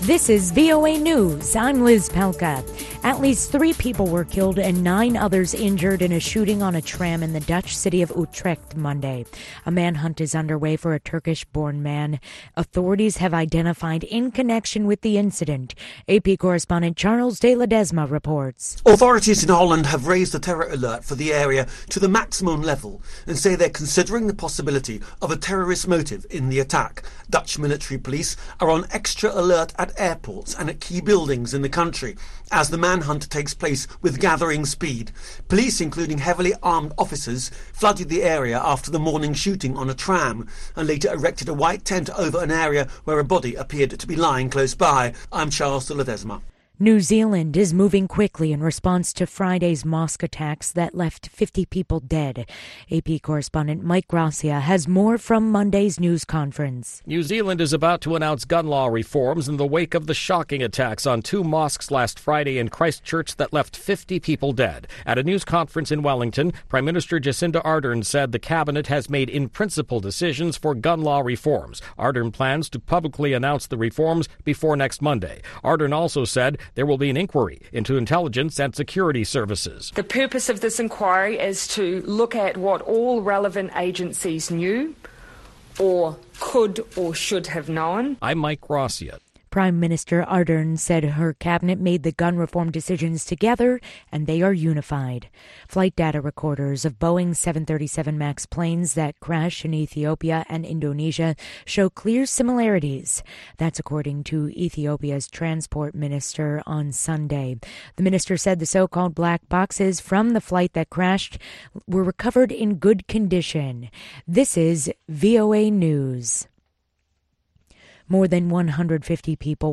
This is VOA News. I'm Liz Pelka. At least 3 people were killed and 9 others injured in a shooting on a tram in the Dutch city of Utrecht Monday. A manhunt is underway for a Turkish-born man authorities have identified in connection with the incident. AP correspondent Charles de Ledesma reports. Authorities in Holland have raised the terror alert for the area to the maximum level and say they're considering the possibility of a terrorist motive in the attack. Dutch military police are on extra alert at airports and at key buildings in the country as the manhunt takes place with gathering speed. Police, including heavily armed officers, flooded the area after the morning shooting on a tram and later erected a white tent over an area where a body appeared to be lying close by. I'm Charles de Ledesma. New Zealand is moving quickly in response to Friday's mosque attacks that left 50 people dead. AP correspondent Mike Gracia has more from Monday's news conference. New Zealand is about to announce gun law reforms in the wake of the shocking attacks on 2 mosques last Friday in Christchurch that left 50 people dead. At a news conference in Wellington, Prime Minister Jacinda Ardern said the cabinet has made in-principle decisions for gun law reforms. Ardern plans to publicly announce the reforms before next Monday. Ardern also said there will be an inquiry into intelligence and security services. The purpose of this inquiry is to look at what all relevant agencies knew or could or should have known. I'm Mike Gracia. Prime Minister Ardern said her cabinet made the gun reform decisions together and they are unified. Flight data recorders of Boeing 737 MAX planes that crashed in Ethiopia and Indonesia show clear similarities. That's according to Ethiopia's transport minister on Sunday. The minister said the so-called black boxes from the flight that crashed were recovered in good condition. This is VOA News. More than 150 people